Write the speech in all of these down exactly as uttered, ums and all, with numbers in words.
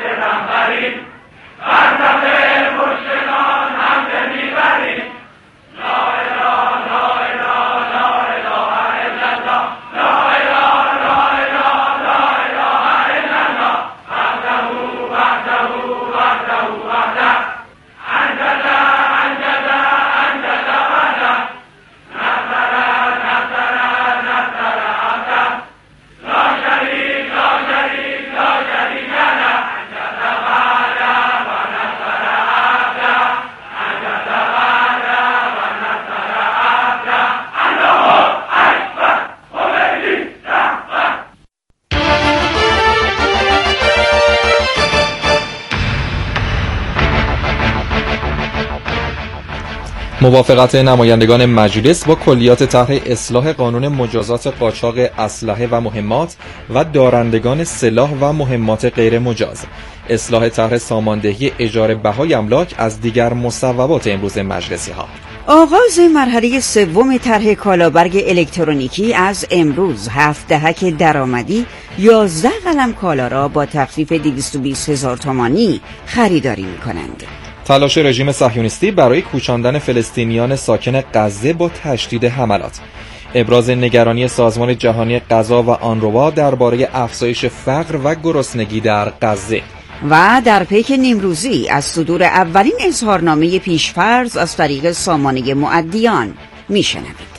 موافقت نمایندگان مجلس با کلیات طرح اصلاح قانون مجازات قاچاق اسلحه و مهمات و دارندگان سلاح و مهمات غیر مجاز. اصلاح طرح ساماندهی اجاره بهای املاک از دیگر مصوبات امروز مجلسی ها. آغاز مرحله سوم طرح کالابرگ الکترونیکی از امروز. هفت دهک درآمدی یازده قلم کالا را با تخفیف دویست و بیست هزار تومانی خریداری می‌کنند. تلاش رژیم صهیونیستی برای کوچاندن فلسطینیان ساکن غزه با تشدید حملات. ابراز نگرانی سازمان جهانی غذا و آنروا درباره افزایش فقر و گرسنگی در غزه. و در پیک نیمروزی از صدور اولین اظهارنامه پیشفرض از طریق سامانه مؤدیان میشنوید.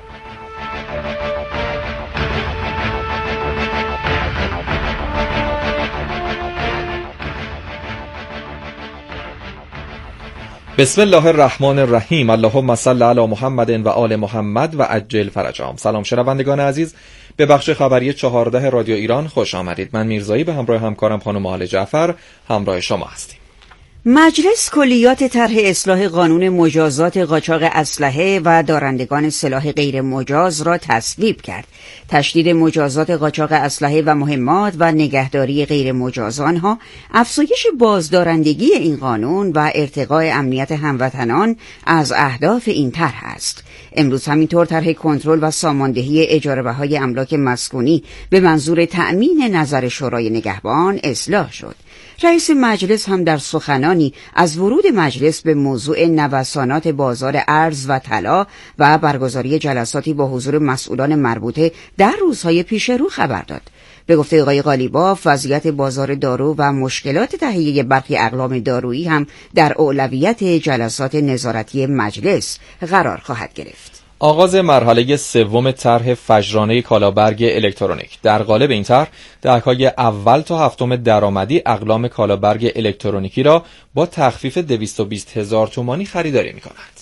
بسم الله الرحمن الرحیم. اللهم صل علی محمد و آل محمد و عجل فرجهم. سلام شنوندگان عزیز، به بخش خبری چهارده رادیو ایران خوش آمدید. من میرزایی به همراه همکارم خانم هاله جعفر همراه شما هستیم. مجلس کلیات طرح اصلاح قانون مجازات قاچاق اسلحه و دارندگان سلاح غیر مجاز را تصویب کرد. تشدید مجازات قاچاق اسلحه و مهمات و نگهداری غیر مجاز آنها، افزایش بازدارندگی این قانون و ارتقاء امنیت هموطنان از اهداف این طرح است. امروز همینطور طرح کنترل و ساماندهی اجاره بهای املاک مسکونی به منظور تأمین نظر شورای نگهبان اصلاح شد. رئیس مجلس هم در سخنانی از ورود مجلس به موضوع نوسانات بازار ارز و طلا و برگزاری جلساتی با حضور مسئولان مربوطه در روزهای پیش رو خبر داد. به گفته آقای قالیباف، وضعیت بازار دارو و مشکلات تهیه برخی اقلام دارویی هم در اولویت جلسات نظارتی مجلس قرار خواهد گرفت. آغاز مرحله سوم طرح فجرانه کالابرگ الکترونیک. در قالب این طرح دهک‌های اول تا هفتم درآمدی اقلام کالابرگ الکترونیکی را با تخفیف دویست و بیست هزار تومانی خریداری می‌کنند.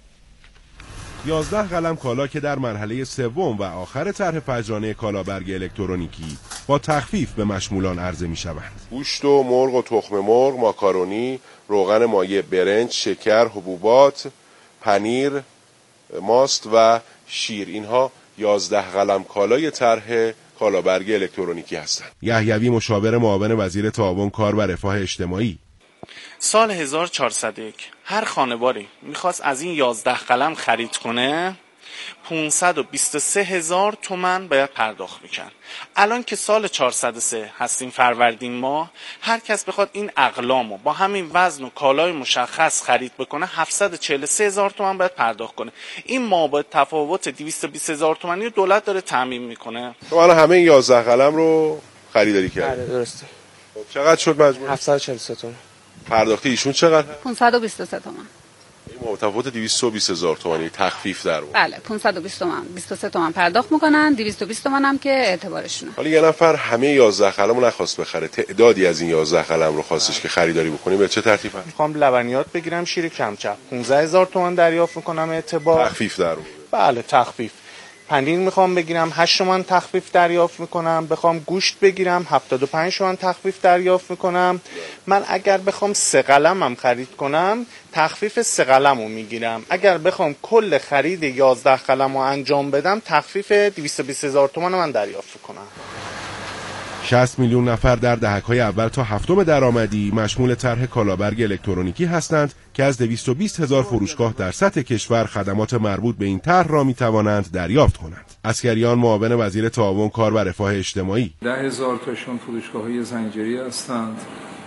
یازده قلم کالا که در مرحله سوم و آخر طرح فجرانه کالابرگ الکترونیکی با تخفیف به مشمولان عرضه می‌شوند. گوشت و مرغ و تخم مرغ، ماکارونی، روغن مایع، برنج، شکر، حبوبات، پنیر، ماست و شیر، اینها یازده قلم کالای طرح کالابرگ الکترونیکی هستند. یحیوی مشاور معاون وزیر تعاون کار و رفاه اجتماعی: سال هزار و چهارصد و یک هر خانواری میخواست از این یازده قلم خرید کنه پانصد و بیست و سه هزار تومان باید پرداخت میکن. الان که سال چهارصد و سه هستیم فروردین ماه، هر کس بخواد این اقلامو با همین وزن و کالای مشخص خرید بکنه هفتصد و چهل و سه هزار تومان باید پرداخت کنه. این مابعد تفاوت دویست و بیست هزار تومانی رو دولت داره تامین میکنه. تو الان همه این یازده قلم رو خریداری کردی؟ بله درسته. چقدر شد مجموع؟ هفتصد و چهل و سه تومان. پرداختی ایشون چقدر؟ پانصد و بیست و سه تومان. این متفاوت دویست و بیست هزار تومانی تخفیف در بود. بله پانصد و بیست تومان، بیست و سه تومان پرداخت میکنن، دویست و بیست تومان هم که اعتبارشونه. حالا یه نفر همه یازده قلمو نخواست بخره، تعدادی از این یازده قلم رو خواستش که خریداری بکنیم، به چه ترتیب هست؟ میخوام لبنیات بگیرم، شیر کمچپ پانزده هزار تومان دریافت میکنم اعتبار. تخفیف در بود. بله تخفیف. پنیر میخوام بگیرم هشت تومن تخفیف دریافت میکنم، بخوام گوشت بگیرم هفتاد و پنج تومن تخفیف دریافت میکنم. من اگر بخوام سه قلم هم خرید کنم تخفیف سه قلم رو میگیرم. اگر بخوام کل خرید یازده قلم رو انجام بدم تخفیف دویست و بیست هزار تومن من دریافت کنم. شصت میلیون نفر در دهک‌های اول تا هفتم درآمدی مشمول طرح کالابرگ الکترونیکی هستند که از دویست و بیست هزار فروشگاه در سطح کشور خدمات مربوط به این طرح را می‌توانند دریافت کنند. عسکریان معاون وزیر تعاون کار و رفاه اجتماعی: ده هزار تاشون فروشگاه‌های زنجیره هستند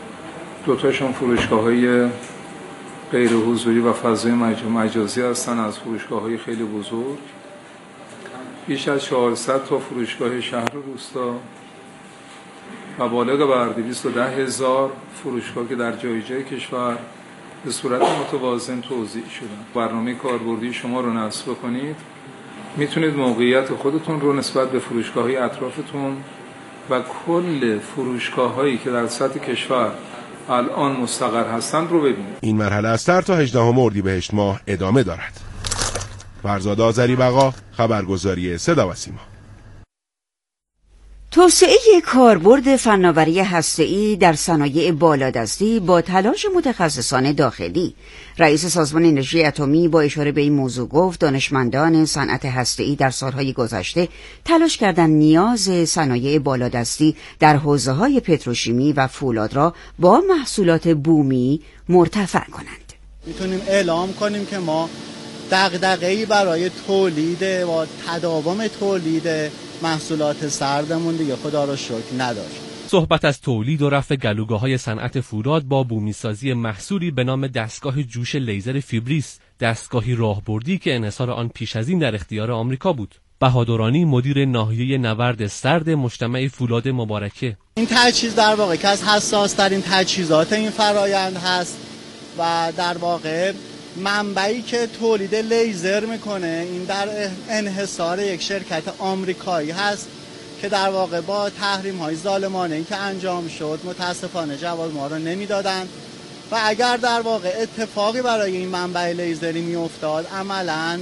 دوتاشون فروشگاه‌های غیر حضوری و فضای مجازی هستن از فروشگاه‌های خیلی بزرگ. بیش از چهارصد تا فروشگاه شهر و روستا و بالغ بر دویست و ده هزار فروشگاه که در جای جای کشور به صورت متوازن توزیع شدن. برنامه کاربردی شما رو نصب کنید، میتونید موقعیت خودتون رو نسبت به فروشگاه‌های اطرافتون و کل فروشگاه‌هایی که در سطح کشور الان مستقر هستند رو ببینید. این مرحله از سر تا هجدهم اردیبهشت ماه ادامه دارد. فرزاد آذری بقا، خبرگزاری صدا و سیما. توسعه کاربرد فناوری هسته‌ای در صنایع بالادستی با تلاش متخصصان داخلی. رئیس سازمان انرژی اتمی با اشاره به این موضوع گفت دانشمندان صنعت هسته‌ای در سالهای گذشته تلاش کردند نیاز صنایع بالادستی در حوزه‌های پتروشیمی و فولاد را با محصولات بومی مرتفع کنند. میتونیم اعلام کنیم که ما دغدغه‌ای برای تولید و تداوم تولید محصولات سردمون دیگه خدا رو شکر نداشت. صحبت از تولید و رفع گلوگاه‌های صنعت فولاد با بومیسازی محصولی به نام دستگاه جوش لیزر فیبریس، دستگاهی راهبردی که انحصار آن پیش از این در اختیار آمریکا بود. بهادرانی مدیر ناحیه نورد سرد مجتمع فولاد مبارکه: این تجهیز در واقع که از حساس ترین تجهیزات این فرایند هست و در واقع منبعی که تولید لیزر میکنه این در انحصار یک شرکت آمریکایی هست که در واقع با تحریم های ظالمانه ای که انجام شد متاسفانه جواب ما رو نمیدادن و اگر در واقع اتفاقی برای این منبع لیزری میافتاد عملاً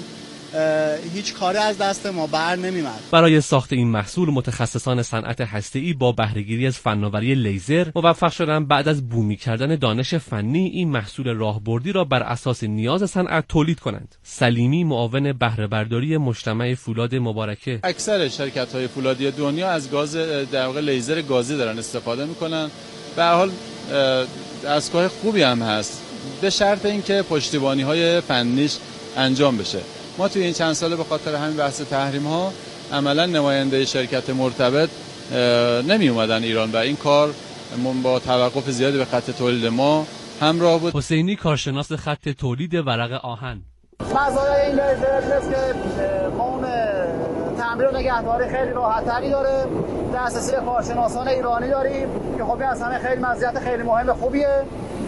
هیچ کاری از دست ما بر نمی‌آمد. برای ساخت این محصول متخصصان صنعت هسته‌ای با بهره‌گیری از فناوری لیزر موفق شدند بعد از بومی کردن دانش فنی این محصول راهبردی را بر اساس نیاز صنعت تولید کنند. سلیمی معاون بهره برداری مجتمع فولاد مبارکه: اکثر شرکت‌های فولادی دنیا از گاز در واقع لیزر گازی دارن استفاده می‌کنن. به هر حال دستگاه خوبی هم هست به شرط اینکه پشتیبانی‌های فنیش انجام بشه. ما توی این چند ساله به خاطر همین بحث تحریم ها عملا نماینده شرکت مرتبط نمی اومدن ایران و این کار با توقف زیادی به خط تولید ما همراه بود. حسینی کارشناس خط تولید ورق آهن: مزایای این لیزر است که ما اون تعمیر و نگهداری خیلی راحت‌تری داره. دسترسی به کارشناسان ایرانی داریم که خب این اصلا خیلی مزیت خیلی مهم خوبیه.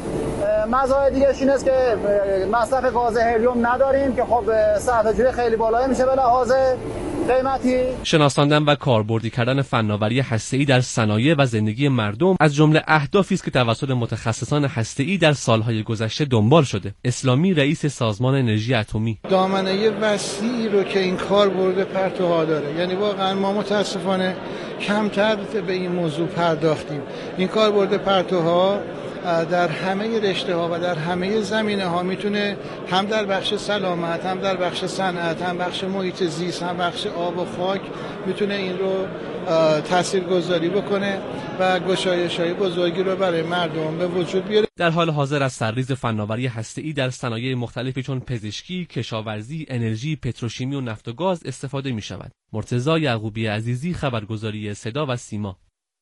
مزایای دیگه این است که مصرف گاز هلیوم نداریم که خب صرفه‌جویی خیلی بالایی میشه به لحاظ قیمتی. شناساندن و کاربردی کردن فناوری هسته‌ای در صنایع و زندگی مردم از جمله اهدافی است که توسط متخصصان هسته‌ای در سالهای گذشته دنبال شده. اسلامی رئیس سازمان انرژی اتمی: دامنه وسیعی رو که این کاربرد پرتوها داره، یعنی واقعا ما متاسفانه کمتر به این موضوع پرداختیم. این کاربرد پرتوها در همه رشته ها و در همه زمینه ها میتونه هم در بخش سلامت، هم در بخش صنعت، هم بخش محیط زیست، هم بخش آب و خاک میتونه این رو تاثیرگذاری بکنه و گشایش‌های بزرگی رو برای مردم به وجود بیاره. در حال حاضر از سرریز فناوری هسته‌ای در صنایع مختلفی چون پزشکی، کشاورزی، انرژی، پتروشیمی و نفت و گاز استفاده می‌شود. مرتضی یعقوبی عزیزی، خبرگزاری صدا و سیما.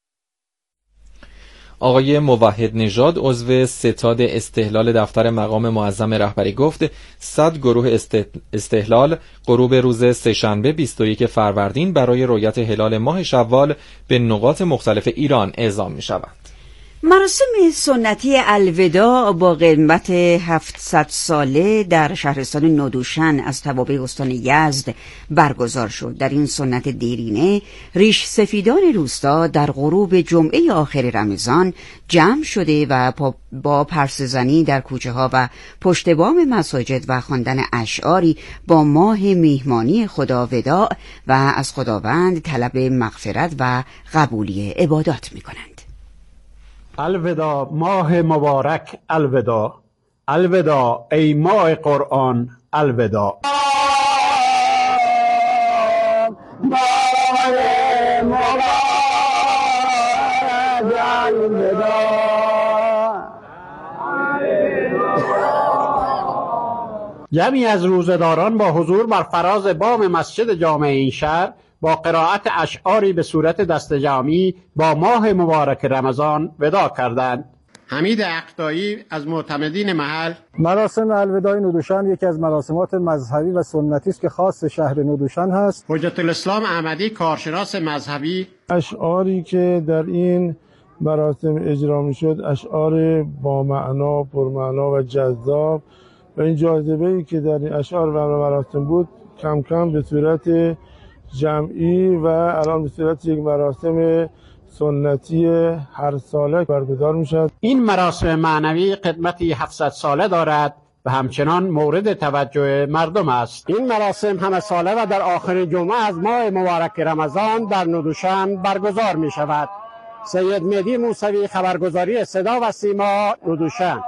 آقای موحد نژاد عضو ستاد استحلال دفتر مقام معظم رهبری گفت صد گروه استحلال غروب روز سه‌شنبه بیست و یک فروردین برای رؤیت هلال ماه شوال به نقاط مختلف ایران اعزام می شود. مراسم سنتی الوداع با قدمت هفتصد ساله در شهرستان نودوشن از توابع استان یزد برگزار شد. در این سنت دیرینه ریش سفیدان روستا در غروب جمعه آخر رمضان جمع شده و با پرسه‌زنی در کوچه ها و پشت بام مساجد و خواندن اشعاری با ماه میهمانی خدا وداع و از خداوند طلب مغفرت و قبولی عبادات می کنند. الوداع ماه مبارک، الوداع الوداع ای ماه قرآن، الوداع جمعی از روزه‌داران با حضور بر فراز بام مسجد جامع این شهر با قرائت اشعاری به صورت دست جمعی با ماه مبارک رمضان وداع کردند. حمید اقطاعی از معتمدین محل: مراسم الوداع نودوشان یکی از مراسمات مذهبی و سنتی است که خاص شهر نودوشان هست. حجت الاسلام احمدی، کارشناس مذهبی: اشعاری که در این مراسم اجرا می شد اشعار با معنا، پرمعنا و جذاب و این جاذبه‌ای که در این اشعار و مراسم بود کم کم به صورت جمعی و الان به صورت یک مراسم سنتی هر ساله برگزار می شود. این مراسم معنوی قدمتی هفتصد ساله دارد و همچنان مورد توجه مردم است. این مراسم همه ساله و در آخرین جمعه از ماه مبارک رمضان در نودوشان برگزار می شود. سید مهدی موسوی، خبرگزاری صدا و سیما، نودوشان.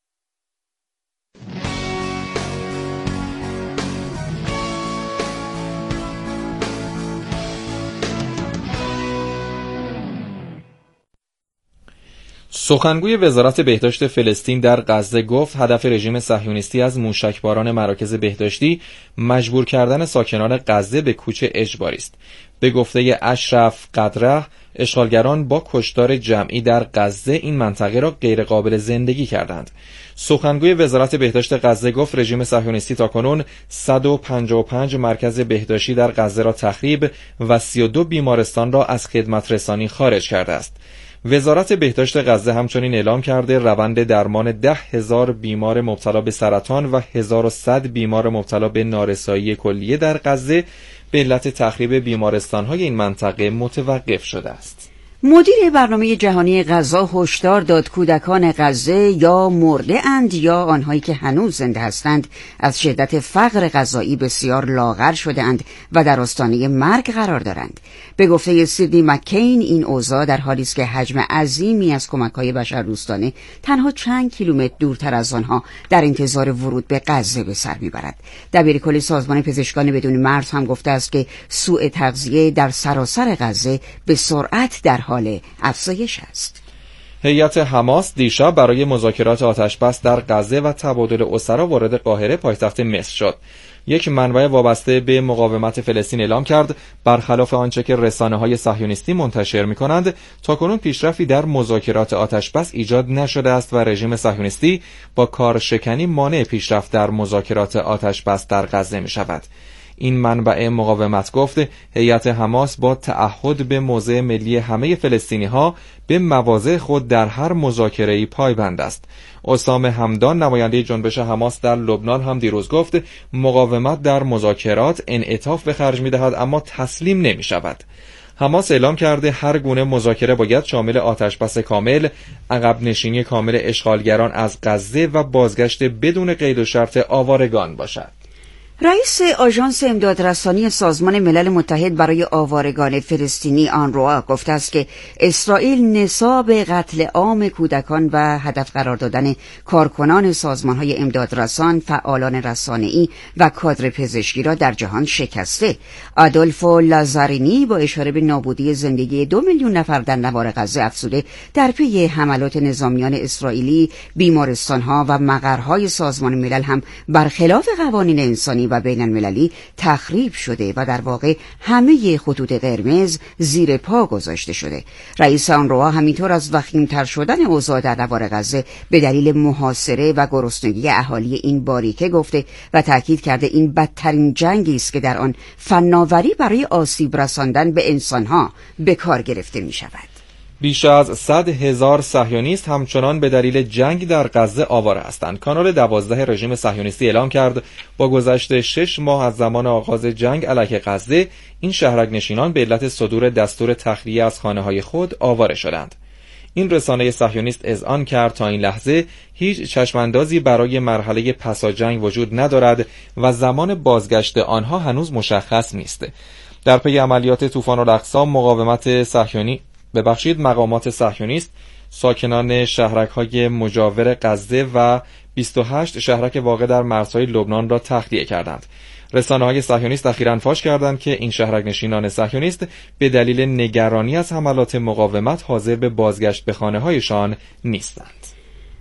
سخنگوی وزارت بهداشت فلسطین در غزه گفت هدف رژیم صهیونیستی از موشکباران مراکز بهداشتی مجبور کردن ساکنان غزه به کوچ اجباری است. به گفته اشرف قدره، اشغالگران با کشتار جمعی در غزه این منطقه را غیرقابل زندگی کردند. سخنگوی وزارت بهداشت غزه گفت رژیم صهیونیستی تاکنون صد و پنجاه و پنج مرکز بهداشتی در غزه را تخریب و سی و دو بیمارستان را از خدمت رسانی خارج کرده است. وزارت بهداشت غزه همچنین اعلام کرده روند درمان ده هزار بیمار مبتلا به سرطان و هزار و صد بیمار مبتلا به نارسایی کلیه در غزه به علت تخریب بیمارستان‌های این منطقه متوقف شده است. مدیر برنامه جهانی غذا هشدار داد کودکان غزه یا مرده اند یا آنهایی که هنوز زنده هستند از شدت فقر غذایی بسیار لاغر شده اند و در آستانه مرگ قرار دارند. به گفته سیدنی مکین این اوضاع در حالی است که حجم عظیمی از کمک‌های بشردوستانه تنها چند کیلومتر دورتر از آنها در انتظار ورود به غزه به سر میبرد. دبیرکل سازمان پزشکان بدون مرز هم گفته است که سوء تغذیه در سراسر غزه به سرعت در حال افزایش است. هیئت حماس دیشب برای مذاکرات آتشبس در غزه و تبادل اسرا وارد قاهره پایتخت مصر شد. یک منبع وابسته به مقاومت فلسطین اعلام کرد برخلاف آنچه که رسانه‌های صهیونیستی منتشر می‌کنند تاکنون پیشرفتی در مذاکرات آتشبس ایجاد نشده است و رژیم صهیونیستی با کارشکنی مانع پیشرفت در مذاکرات آتشبس در غزه می‌شود. این منبع مقاومت گفت هیئت حماس با تعهد به موضع ملی همه فلسطینی‌ها به مواضع خود در هر مذاکره‌ای پایبند است. اسام همدان نماینده جنبش حماس در لبنان هم دیروز گفت مقاومت در مذاکرات انعطاف به خرج می‌دهد اما تسلیم نمی‌شود. حماس اعلام کرده هر گونه مذاکره باید شامل آتشبس کامل، عقب نشینی کامل اشغالگران از غزه و بازگشت بدون قید و شرط آوارگان باشد. رئیس آژانس امدادرسانی سازمان ملل متحد برای آوارگان فلسطینی آنروا گفته است که اسرائیل نصاب قتل عام کودکان و هدف قرار دادن کارکنان سازمان‌های امدادرسان، فعالان رسانه‌ای و کادر پزشکی را در جهان شکسته. آدولفو لازارینی با اشاره به نابودی زندگی دو میلیون نفر در نوار غزه افزوده در پی حملات نظامیان اسرائیلی بیمارستان‌ها و مقرهای سازمان ملل هم برخلاف قوانین انسانی و بین المللی تخریب شده و در واقع همه خطوط قرمز زیر پا گذاشته شده. رئیس آنروا همینطور از وخیم‌تر شدن اوضاع در نوار غزه به دلیل محاصره و گرسنگی اهالی این باریکه گفته و تاکید کرده این بدترین جنگی است که در آن فناوری برای آسیب رساندن به انسانها به کار گرفته می شود. بیش از صد هزار صهیونیست همچنان به دلیل جنگ در غزه آواره هستند. کانال دوازده رژیم صهیونیستی اعلام کرد با گذشت شش ماه از زمان آغاز جنگ علیه غزه این شهرک نشینان به علت صدور دستور تخلیه از خانه‌های خود آواره شدند. این رسانه صهیونیست اذعان کرد تا این لحظه هیچ چشماندازی برای مرحله پسا جنگ وجود ندارد و زمان بازگشت آنها هنوز مشخص نیست. در پی عملیات طوفان الاقصی مقاومت صهیونی ببخشید مقامات صهیونیست ساکنان شهرک‌های مجاور غزه و بیست و هشت شهرک واقع در مرزهای لبنان را تخلیه کردند. رسانه‌های صهیونیست اخیراً فاش کردند که این شهرک نشینان صهیونیست به دلیل نگرانی از حملات مقاومت حاضر به بازگشت به خانه‌هایشان نیستند.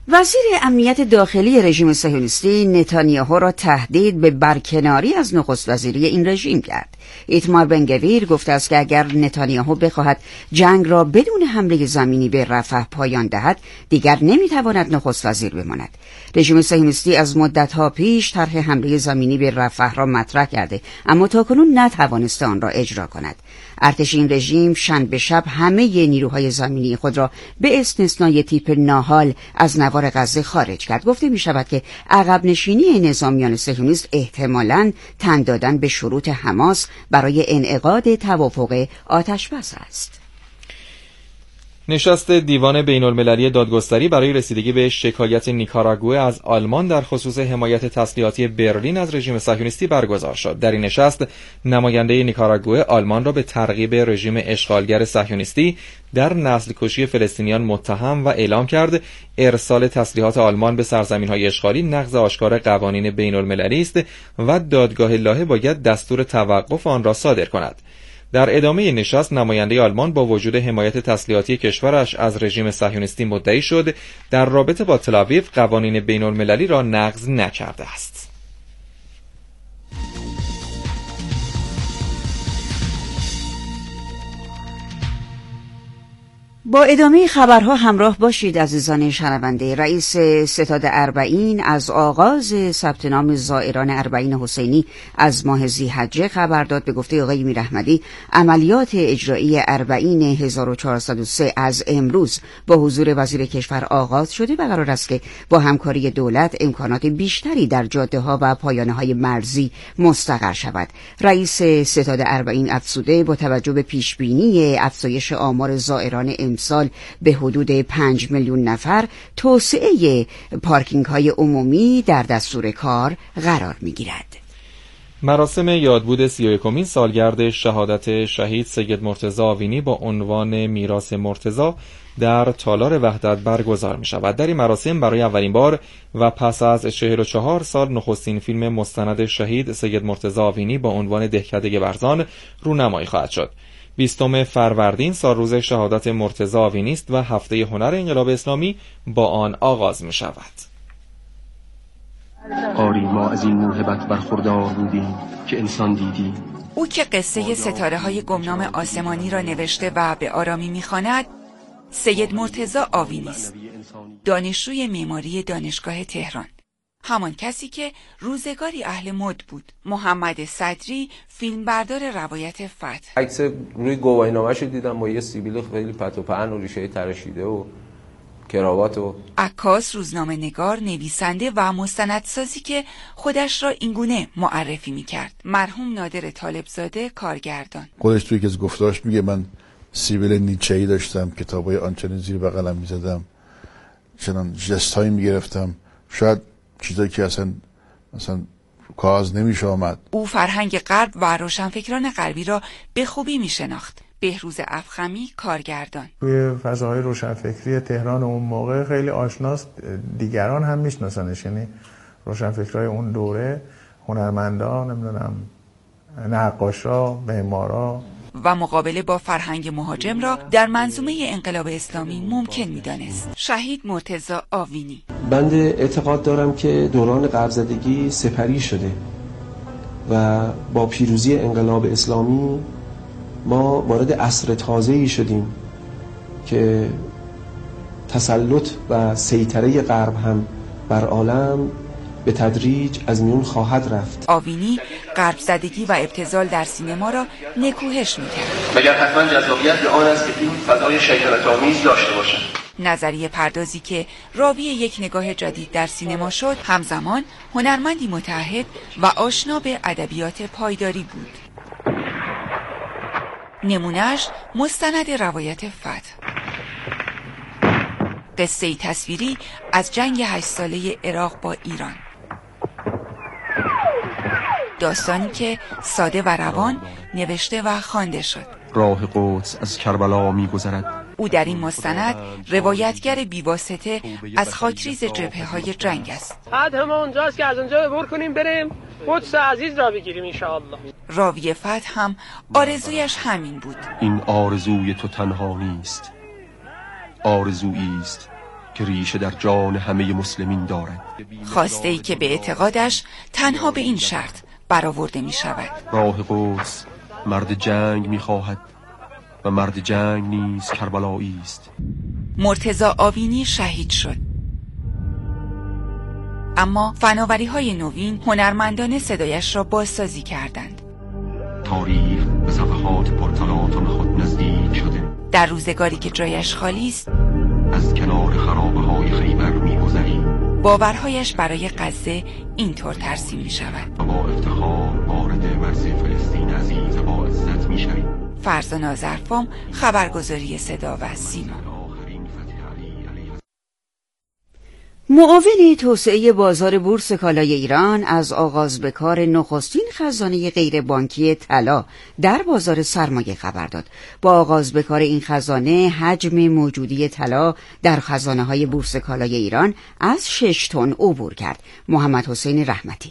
وزیر امنیت داخلی رژیم صهیونیستی نتانیاهو را تهدید به برکناری از نخست وزیری این رژیم کرد. ایتمار بنگویر گفته است که اگر نتانیاهو بخواهد جنگ را بدون حمله زمینی به رفح پایان دهد، دیگر نمیتواند نخست وزیر بماند. رژیم صهیونیستی از مدت‌ها پیش طرح حمله زمینی به رفح را مطرح کرده، اما تاکنون نتوانسته آن را اجرا کند. ارتش این رژیم شنبه شب همه نیروهای زمینی خود را به استثنای تیپ ناهال از نوار غزه خارج کرد. گفته می شود که عقب نشینی نظامیان صهیونیست احتمالاً تن دادن به شروط حماس برای انعقاد توافق آتشبس است. نشست دیوان بین المللی دادگستری برای رسیدگی به شکایت نیکاراگوئه از آلمان در خصوص حمایت تسلیحاتی برلین از رژیم صهیونیستی برگزار شد. در این نشست نماینده نیکاراگوئه آلمان را به ترغیب رژیم اشغالگر صهیونیستی در نسل‌کشی فلسطینیان متهم و اعلام کرد ارسال تسلیحات آلمان به سرزمین‌های اشغالی نقض آشکار قوانین بین المللی است و دادگاه لاهه باید دستور توقف آن را صادر کند. در ادامه نشست نماینده آلمان با وجود حمایت تسلیحاتی کشورش از رژیم صهیونیستی مدعی شد در رابطه با تل‌آویو قوانین بین المللی را نقض نکرده است. با ادامه خبرها همراه باشید عزیزان شنونده. رئیس ستاد اربعین از آغاز ثبت نام زائران اربعین حسینی از ماه ذی‌حجه خبر داد. به گفته آقای میراحمدی عملیات اجرایی اربعین هزار و چهارصد و سه از امروز با حضور وزیر کشور آغاز شده و قرار است که با همکاری دولت امکانات بیشتری در جاده‌ها و پایانه‌های مرزی مستقر شود. رئیس ستاد اربعین افزوده با توجه به پیشبینی افزایش آمار زائران سال به حدود پنج میلیون نفر توسعه پارکینگ های عمومی در دستور کار قرار می گیرد. مراسم یادبود سی و یکمین سالگرد شهادت شهید سید مرتضی آوینی با عنوان میراث مرتضی در تالار وحدت برگزار می شود. در این مراسم برای اولین بار و پس از چهل و چهار سال نخستین فیلم مستند شهید سید مرتضی آوینی با عنوان دهکده برزان رونمایی خواهد شد. بیستم فروردین سالروز شهادت مرتضی آوینی است و هفته هنر انقلاب اسلامی با آن آغاز می شود. آری ما از این موهبت برخوردار بودیم که انسان دیدیم. او که قصه ستاره های گمنام آسمانی را نوشته و به آرامی می‌خواند سید مرتضی آوینی است، دانشجوی معماری دانشگاه تهران، همان کسی که روزگاری اهل مد بود. محمد صدری فیلمبردار روایت فتح. عکس روی گواهینامه‌شو دیدم با یه سیبیل خیلی پت و پهن و ریشه تراشیده و کراوات و عکاس، روزنامه نگار، نویسنده و مستندسازی که خودش را اینگونه معرفی می‌کرد. مرحوم نادر طالبزاده کارگردان. خودش توی که از گفتاش میگه من سیبیل نیچه‌ای داشتم، کتابای آنچنین زیر بغلم می‌زدم، چنان ژستایی می‌گرفتم، شاید چیزایی که اصلا اصلا کاغذ نمیشه آمد. او فرهنگ غرب و روشنفکران غربی را به خوبی میشناخت. بهروز افخمی کارگردان. توی فضاهای روشنفکری تهران اون موقع خیلی آشناست، دیگران هم میشناسنش، یعنی روشنفکرای اون دوره، هنرمندا، نمیدونم نقاشا، معمارا. و مقابله با فرهنگ مهاجم را در منظومه انقلاب اسلامی ممکن می‌دانست. شهید مرتضی آوینی. بنده اعتقاد دارم که دوران غرب‌زدگی سپری شده و با پیروزی انقلاب اسلامی ما وارد عصر تازه‌ای شدیم که تسلط و سیطره غرب هم بر عالم به تدریج از میون خواهد رفت. آوینی غرب زدگی و ابتذال در سینما را نکوهش می‌کرد. مگر حتما جذابیت به آن است که فیلم فضای شیطنت‌آمیز داشته باشد. نظریه پردازی که راوی یک نگاه جدید در سینما شد، همزمان هنرمندی متعهد و آشنا به ادبیات پایداری بود. نمونه‌اش مستند روایت فتح، قصه‌ای تصویری از جنگ هشت ساله عراق با ایران، داستانی که ساده و روان نوشته و خوانده شد. راه قدس از کربلا می‌گذرد. او در این مستند روایتگر بی‌واسطه از خاکریز جبهه‌های جنگ است. بعد هم اونجاست که از اونجا عبور کنیم بریم قدس عزیز را بگیریم انشاءالله. راوی فتح هم آرزویش همین بود. این آرزوی تو تنها نیست، آرزویی است که ریشه در جان همه مسلمین دارد. خواسته ای که به اعتقادش تنها به این شرط برآورده می شود. راه قدس مرد جنگ می خواهد و مرد جنگ نیز کربلایی است. مرتضی آوینی شهید شد. اما فناوری های نوین هنرمندان صدایش را بازسازی کردند. تاریخ به صفحات پرتلاطم خود نزدیک شده. در روزگاری که جایش خالی است، از کنار خرابه های خیبر می‌گذری. باورهایش برای غزه اینطور ترسیم می شود. با افتخار وارد مرز فلسطین عزیز با عزت می‌شوی. فرزان آذرفام، خبرگزاری صدا و سیما. معاون توسعه بازار بورس کالای ایران از آغاز به کار نخستین خزانه غیر بانکی طلا در بازار سرمایه خبر داد. با آغاز به کار این خزانه، حجم موجودی طلا در خزانه‌های بورس کالای ایران از شش تن عبور کرد. محمد حسین رحمتی.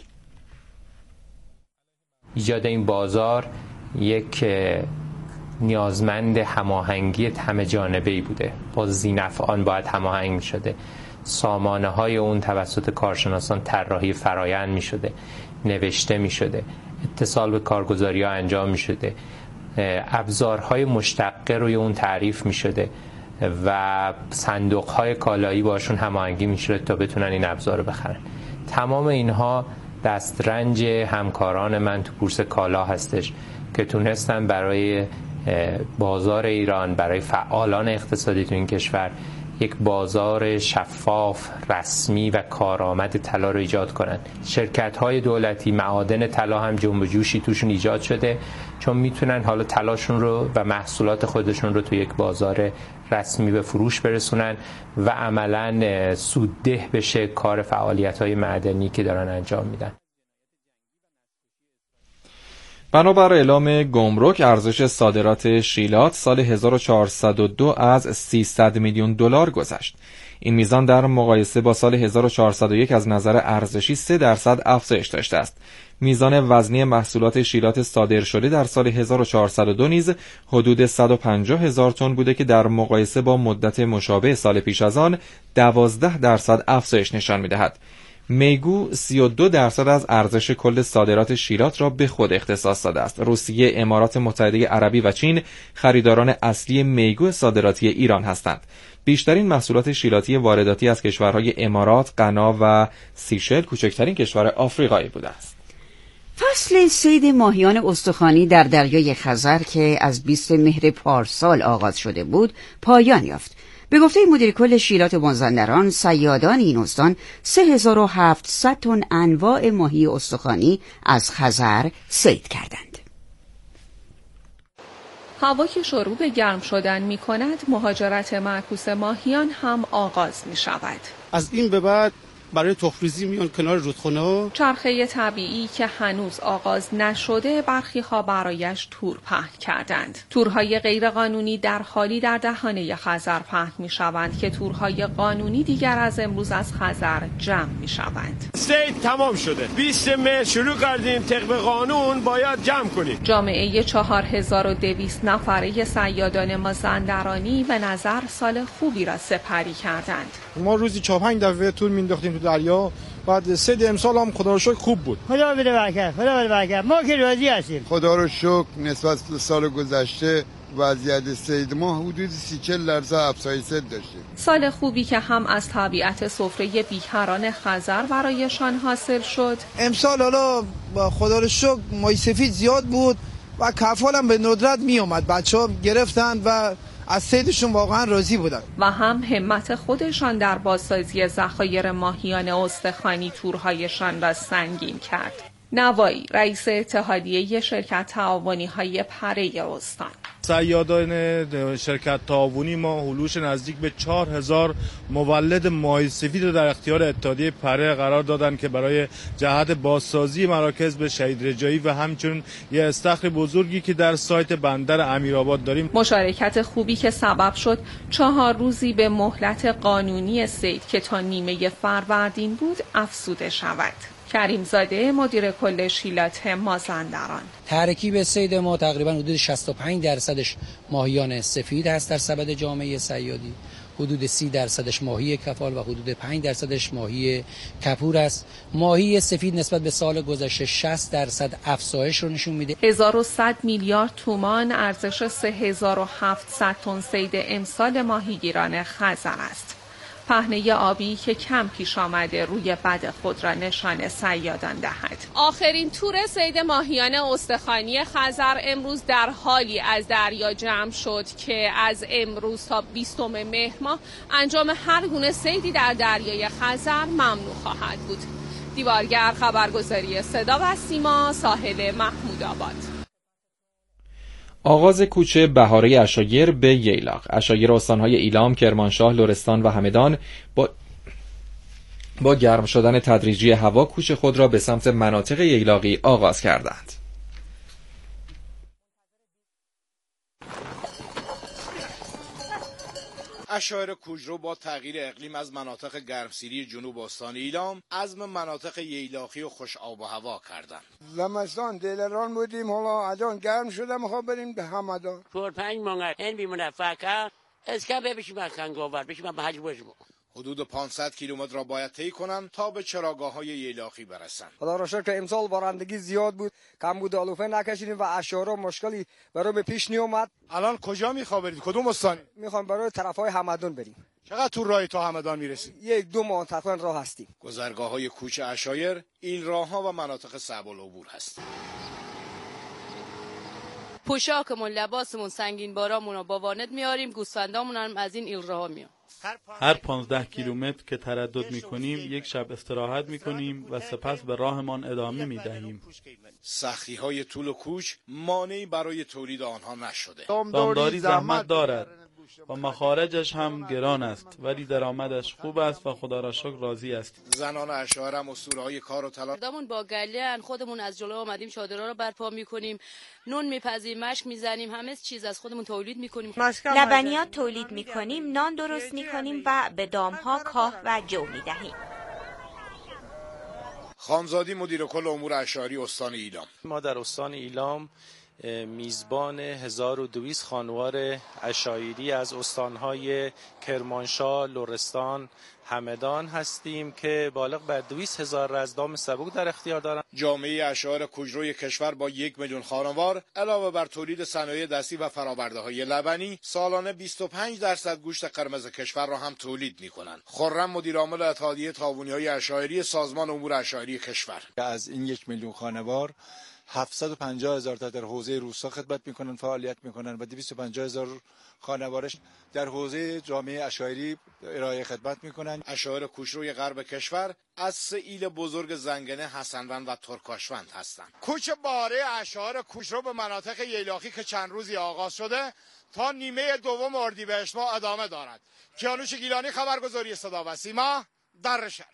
ایجاد این بازار یک نیازمند هماهنگی همه جانبه‌ای بوده. با ذی‌نفعان باید هماهنگ شده. سامانه های اون توسط کارشناسان طراحی فرایند می شده، نوشته می شده، اتصال به کارگزاری ها انجام می شده، ابزارهای مشتقه روی اون تعریف می شده و صندوق های کالایی باشون هماهنگی می شده تا بتونن این ابزار رو بخرن. تمام اینها دسترنج همکاران من تو بورس کالا هستش که تونستن برای بازار ایران، برای فعالان اقتصادی تو این کشور یک بازار شفاف، رسمی و کارآمد طلا رو ایجاد کنن. شرکت‌های دولتی معادن طلا هم جنب و جوشی توشون ایجاد شده، چون میتونن حالا طلاشون رو و محصولات خودشون رو تو یک بازار رسمی به فروش برسونن و عملاً سودده بشه کار فعالیت‌های معدنی که دارن انجام میدن. بنابر اعلام گمرک، ارزش صادرات شیلات سال هزار و چهارصد و دو از سیصد میلیون دلار گذشت. این میزان در مقایسه با سال هزار و چهارصد و یک از نظر ارزشی سه درصد افزایش داشته است. میزان وزنی محصولات شیلات صادر شده در سال هزار و چهارصد و دو نیز حدود صد و پنجاه هزار تن بوده که در مقایسه با مدت مشابه سال پیش از آن دوازده درصد افزایش نشان می‌دهد. میگو سی و دو درصد از ارزش کل صادرات شیلات را به خود اختصاص داده است. روسیه، امارات متحده عربی و چین خریداران اصلی میگو صادراتی ایران هستند. بیشترین محصولات شیلاتی وارداتی از کشورهای امارات، غنا و سیشل کوچکترین کشور آفریقایی بوده است. فصل صید ماهیان استخوانی در دریای خزر که از بیست مهر پارسال آغاز شده بود، پایان یافت. به گفته مدیر کل شیلات مازندران، صیادان این استان سه هزار و هفتصد تن انواع ماهی استخوانی از خزر صید کردند. هوا که شروع به گرم شدن می کند، مهاجرت معکوس ماهیان هم آغاز می شود. از این به بعد برای تخم‌ریزی میان کنار رودخانه. چرخه طبیعی که هنوز آغاز نشده، برخی ها برایش تور پهن کردند. تورهای غیرقانونی در حالی در دهانه خزر پهن می شوند که تورهای قانونی دیگر از امروز از خزر جمع می شوند. صید تمام شده. بیست مهر شروع کردیم، طبق قانون باید جمع کنیم. جامعه چهار هزار و دویست نفره صیادان مازندرانی به نظر سال خوبی را سپری کردند. ما روزی چهار پنج دفعه تور مینداختیم تو دریا. بعد صید امسال هم خدا رو شکر خوب بود. خدا بده برکت، خدا بده برکت. ما که راضی هستیم. خدا رو شکر نسبت به سال گذشته وضعیت صید ما حدود سی چهل درصد افزایش داشتیم. سال خوبی که هم از طبیعت سفره بیکران خزر برایشان حاصل شد. امسال حالا خدا رو شکر ماهی سفید زیاد بود و کفال هم به ندرت می اومد. بچه‌ها گرفتن و از صیدشون واقعا راضی بودن و هم همت خودشان در بازسازی ذخایر ماهیان استخوانی تورهایشان را سنگین کرد. نوایی، رئیس اتحادیه شرکت تعاونی های پره استان: صیادان شرکت تعاونی ما هلوش نزدیک به چهار هزار مولد ماهی سفید رو در اختیار اتحادیه پره قرار دادن که برای جهت بازسازی مراکز به شهید رجایی و همچنین یه استخر بزرگی که در سایت بندر امیرآباد داریم. مشارکت خوبی که سبب شد چهار روزی به مهلت قانونی صید که تا نیمه فروردین بود افزوده شود. کریم زاده، مدیر کل شیلات مازندران: ترکیب صید ما تقریبا حدود شصت و پنج درصدش ماهیان سفید هست در سبد جامعه صیادی. حدود سی درصدش ماهی کفال و حدود پنج درصدش ماهی کپور است. ماهی سفید نسبت به سال گذشته شصت درصد افزایش رو نشون میده. هزار و صد میلیارد تومان ارزش سه هزار و هفتصد تن صید امسال ماهیگیران خزر است. پهنه آبی که کم پیش آمده روی بد خود را نشان صیادان دهد. آخرین تور صید ماهیان استخوانی خزر امروز در حالی از دریا جمع شد که از امروز تا بیستم مهر ماه انجام هر گونه صیدی در دریای خزر ممنوع خواهد بود. دیوارگر خبرگزاری صدا و سیما، ساحل محمود آباد. آغاز کوچ بهاره عشایر به ییلاق. عشایر استانهای ایلام، کرمانشاه، لرستان و همدان با با گرم شدن تدریجی هوا کوچ خود را به سمت مناطق ییلاقی آغاز کردند. عشایر کوچرو با تغییر اقلیم از مناطق گرمسیری جنوب استان ایلام عزم مناطق ییلاقی و خوش آب و هوا کردند. زمستان دلران بودیم، حالا الان گرم شده میخوام بریم به همدان. چهار پنج ماه این بیمونه فاکا اسکا ببیشیم از کنگاور بشیم به حج بشیم. حدود پانصد کیلومتر را باید طی کنند تا به چراگاه‌های ییلاقی برسند. خدا را شکر که امسال بارندگی زیاد بود، کم بود علوفه نکشیدیم و اشاره مشکلی برای به پیش نیومد. الان کجا میخوام برید؟ کدوم استانی؟ میخوام برای طرفای همدان بریم. چقدر طول راهی تا همدان میرسید؟ یک دو ماه تقریبا راه هستیم. گذرگاه‌های کوچ عشایر این راه‌ها و مناطق صعب العبور هست. پوشاکمون، لباسمون، سنگین بارامون رو با وانت میاریم، گوسفندامون هم از این ایل راه میان. هر پانزده کیلومتر که تردد میکنیم یک شب استراحت میکنیم و سپس به راهمان ادامه میدهیم. سختی های طول کوچ مانعی برای تولید آنها نشده. دامداری زحمت دارد و مخارجش هم گران است، ولی درآمدش خوب است و خدا را شکر راضی است. زنان عشایر هم اسطوره‌های کار و تلاش. خودمون با گله خودمون از جلو آمدیم، چادرها رو برپا میکنیم، نون میپزیم، مشک میزنیم، همه چیز از خودمون تولید میکنیم. لبنیات تولید میکنیم، نان درست میکنیم و به دامها کاه و جو میدهیم. خانزادی مدیر کل امور عشایری استان ایلام. ما در استان ایلام میزبان هزار و دویست خانوار عشایری از استانهای کرمانشاه، لرستان، همدان هستیم که بالغ بر دویست هزار رزدام سبوک در اختیار دارند. جامعه عشایر کوچروی کشور با یک میلیون خانوار علاوه بر تولید صنایع دستی و فرآورده‌های لبنی سالانه بیست و پنج درصد گوشت قرمز کشور را هم تولید می‌کنند. خرم مدیر عامل اتحادیه تعاونی‌های عشایری سازمان امور عشایری کشور: از این یک میلیون خانوار هفتصد و پنجاه هزار تا در حوزه روستا خدمت میکنن، فعالیت میکنن و دویست و پنجاه هزار خانوارش در حوزه جامعه عشایری ارائه خدمت میکنن. عشایر کوچروی غرب کشور از سه ایل بزرگ زنگنه، حسنوند و ترکاشوند هستند. کوچ باره عشایر کوچرو به مناطق ییلاقی که چند روزی آغاز شده تا نیمه دوم اردیبهشت ماه ادامه دارد. کیانوش گیلانی، خبرگزاری صدا و سیما، در شهر.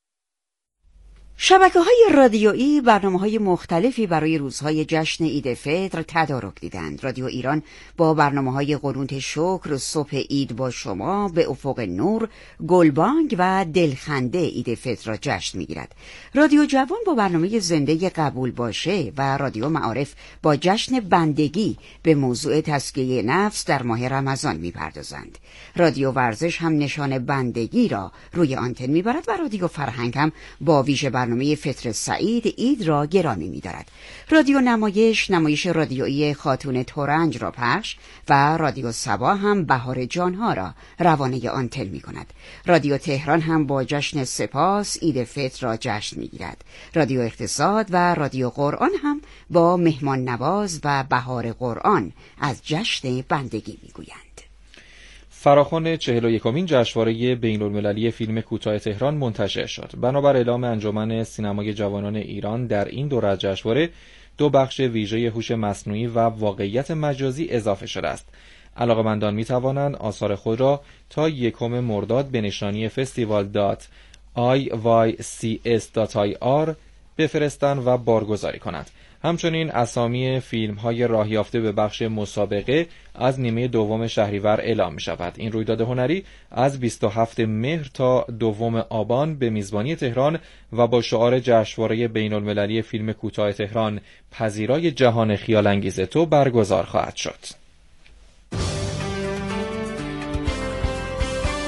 شبکه‌های رادیویی برنامه‌های مختلفی برای روزهای جشن عید فطر تدارک دیدند. رادیو ایران با برنامه‌های قنوت شکر، صبح عید با شما، به افق نور، گلبانگ و دلخنده عید فطر را جشن می‌گیرد. رادیو جوان با برنامه زنده قبول باشه و رادیو معارف با جشن بندگی به موضوع تزکیه نفس در ماه رمضان می‌پردازند. رادیو ورزش هم نشان بندگی را روی آنتن می‌برد و رادیو فرهنگ هم با ویژه برنامه فطر سعید عید را گرامی می‌دارد. رادیو نمایش نمایش رادیویی خاتون تورنج را پخش و رادیو صبا هم بهار جانها را روانه آنتن می‌کند. رادیو تهران هم با جشن سپاس عید فطر را جشن می‌گیرد. رادیو اقتصاد و رادیو قرآن هم با مهمان نواز و بهار قرآن از جشن بندگی می‌گویند. فراخوان چهل و یکمین جشنواره بین‌المللی فیلم کوتاه تهران منتشر شد. بنابر اعلام انجمن سینمای جوانان ایران در این دوره از جشنواره دو بخش ویژه هوش مصنوعی و واقعیت مجازی اضافه شده است. علاقه‌مندان می‌توانند آثار خود را تا یکم مرداد به نشانی فستیوال دات آی وای سی اس دات آی آر بفرستند و بارگذاری کنند. همچنین اسامی فیلم‌های راه یافته به بخش مسابقه از نیمه دوم شهریور اعلام می‌شود. این رویداد هنری از بیست و هفتم مهر تا دوم آبان به میزبانی تهران و با شعار جشنواره بین‌المللی فیلم کوتاه تهران پذیرای جهان خیال انگیز تو برگزار خواهد شد.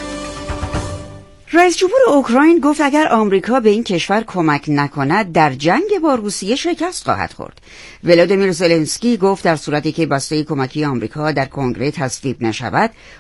رئیس جمهور اوکراین گفت اگر آمریکا به این کشور کمک نکند در جنگ با روسیه شکست خواهد خورد. ولادیمیر زلنسکی گفت در صورتی که بسته کمکی آمریکا در کنگره تصویب نشود،